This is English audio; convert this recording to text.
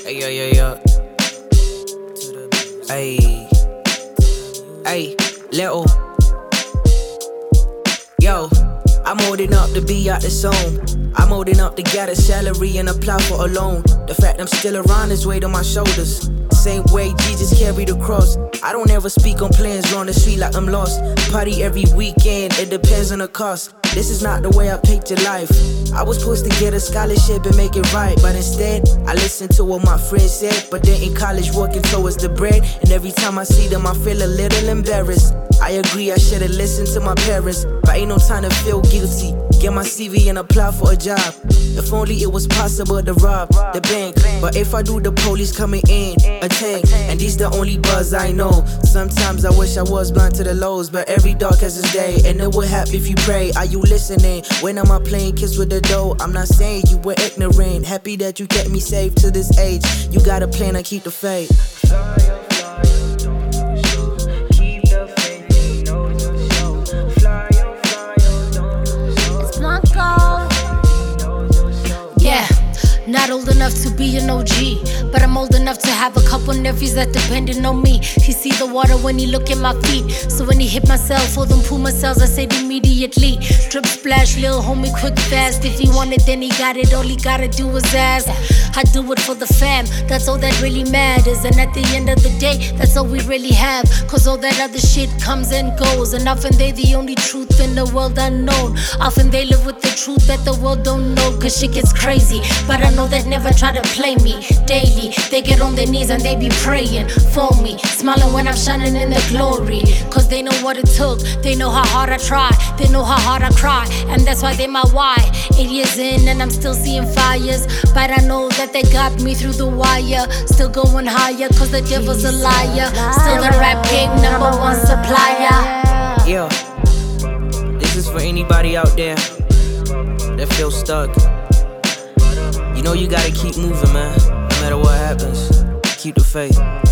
Hey, yo, yo, yo. Hey, hey, little. Yo, I'm holding up to be out the zone. I'm holding up to get a salary and apply for a loan. The fact I'm still around is weight on my shoulders. Same way Jesus carried the cross. I don't ever speak on plans, run the street like I'm lost. Party every weekend, it depends on the cost. This is not the way I picture life. I was supposed to get a scholarship and make it right, but instead, I listened to what my friends said. But then in college, working towards the bread, and every time I see them, I feel a little embarrassed. I agree, I should've listened to my parents, but ain't no time to feel guilty. Get my CV and apply for a job. If only it was possible to rob the bank. But if I do, the police coming in, a tank. And these the only buzz I know. Sometimes I wish I was blind to the lows, but every dark has its day, and it will happen if you pray. Are you listening? When am I playing kiss with the dough? I'm not saying you were ignorant. Happy that you kept me safe to this age. You got a plan, I keep the faith. Not old enough to be an OG, but I'm old enough to have a couple nephews that depending on me. He see the water when he look at my feet, so when he hit myself or them Puma cells, I said immediately, drip splash, little homie, quick fast. If he want it, then he got it. All he gotta do is ask. I do it for the fam, that's all that really matters. And at the end of the day, that's all we really have. Cause all that other shit comes and goes, and often they the only truth in the world unknown. Often they live with the truth that the world don't know. Cause shit gets crazy, but I know that never try to play me. Daily, they get on their knees and they be praying for me, smiling when I'm shining in their glory. Cause they know what it took, they know how hard I try, they know how hard I cry, and that's why they my why. 8 years in and I'm still seeing fires, but I know that they got me through the wire. Still going higher cause the devil's a liar. Still the rap game #1 supplier. Yeah, this is for anybody out there that feels stuck. You know you gotta keep moving, man. No matter what happens, keep the faith.